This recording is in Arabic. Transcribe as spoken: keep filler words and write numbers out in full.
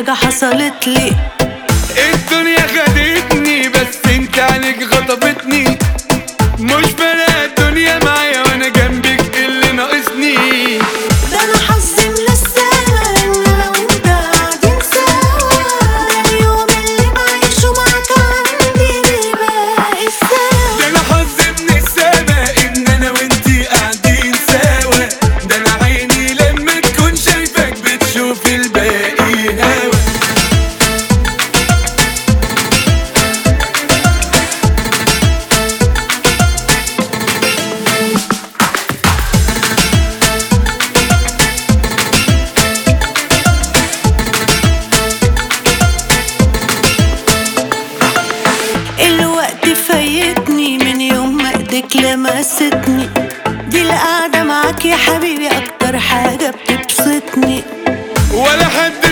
حاجة حصلت لي. الدنيا خدتني بس انت عليك غضبتني، مش فارقة الدنيا معايا وانا جنبك اللي ناقصني. ده انا حظي من السما ان انا وانت قاعدين سوا، ده اليوم اللي بعيشه معاك عندي بيبقى سوا. ده انا حظي من السما ان انا وانتي قاعدين سوا، ده انا عيني لما تكون شايفك بتشوف الباقي هوا. الوقت فايتني من يوم ما ايدك لمستني، دي القعدة معاك يا حبيبي اكتر حاجة بتبسطني. ولا حد